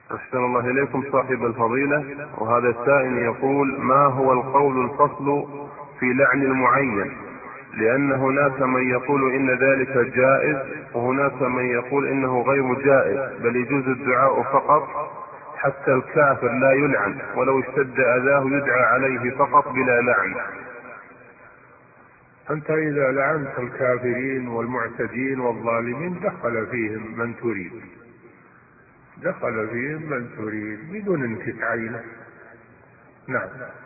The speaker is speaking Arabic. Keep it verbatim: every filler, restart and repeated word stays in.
أحسن الله إليكم صاحب الفضيلة. وهذا السائل يقول: ما هو القول الفصل في لعن المعين؟ لأن هناك من يقول إن ذلك جائز، وهناك من يقول إنه غير جائز، بل يجوز الدعاء فقط، حتى الكافر لا يلعن، ولو اشتد أذاه يدعى عليه فقط بلا لعن. أنت إذا لعنت الكافرين والمعتدين والظالمين دخل فيهم من تريد، دخل فيهم من تريد بدون أن تتعينه. نعم.